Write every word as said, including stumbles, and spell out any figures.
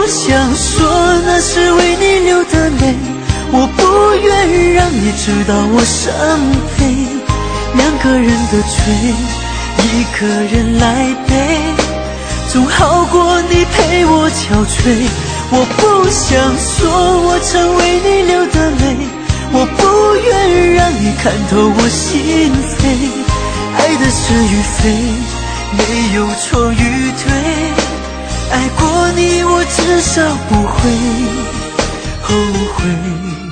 不想说那是为你流的泪，我不愿让你知道我伤悲。两个人的罪，一个人来背，总好过你陪我憔悴。我不想说我曾为你流的泪，我不愿让你看透我心扉。爱的是与非，没有错与对，爱过你我至少不会后悔。